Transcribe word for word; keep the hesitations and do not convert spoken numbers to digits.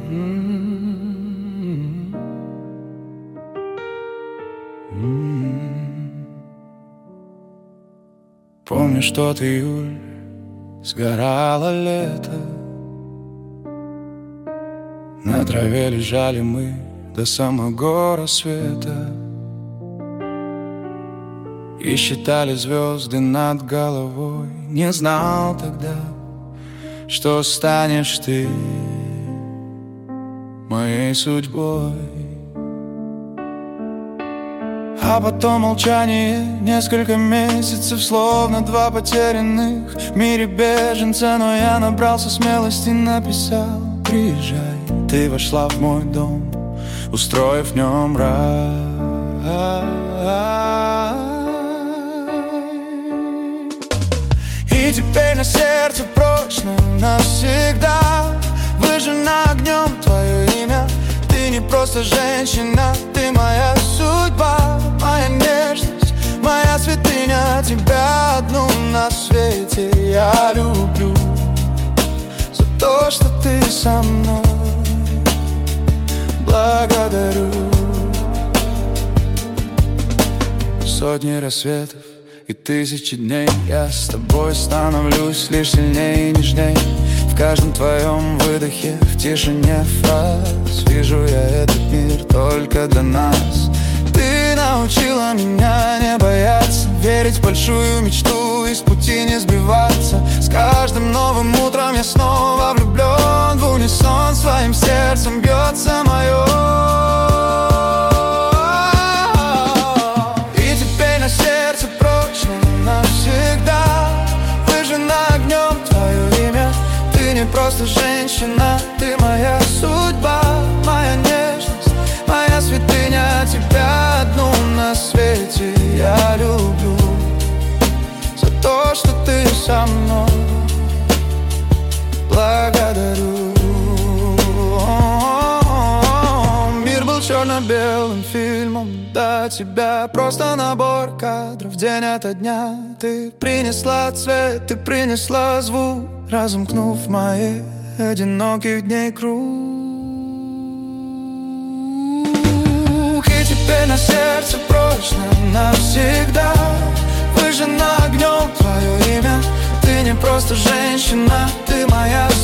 Помнишь тот июль, сгорало лето, на траве лежали мы до самого рассвета и считали звезды над головой. Не знал тогда, что станешь ты моей судьбой. А потом молчание, несколько месяцев, словно два потерянных в мире беженца. Но я набрался смелости, написал: приезжай. Ты вошла в мой дом, устроив в нем рай. И теперь на сердце прочно навсегда выжжено огнем твое имя. Ты не просто женщина, ты моя судьба, моя нежность, моя святыня. Тебя одну на свете я люблю за то, что ты со мной. Благодарю. Сотни рассветов и тысячи дней я с тобой становлюсь лишь сильнее и нежней. В каждом твоем выдохе, в тишине фраз вижу я этот мир только для нас. Ты научила меня не бояться, верить в большую мечту и с пути не сбиваться. С каждым новым утром я снова влюблен, в унисон своим сердцем бьется мое. И теперь на сердце прочно навсегда выжжено огнем твое имя. Ты не просто женщина, ты моя судьба, моя нежность, моя святыня. Тебя одну на свете я люблю за то, что ты со мной. Благодарю. Мир был черно-белым фильмом до тебя, просто набор кадров день ото дня. Ты принесла цвет, ты принесла звук, разомкнув мои одиноких дней круг. И теперь на сердце прочно навсегда выжжено огнем твое имя. Ты не просто женщина, ты моя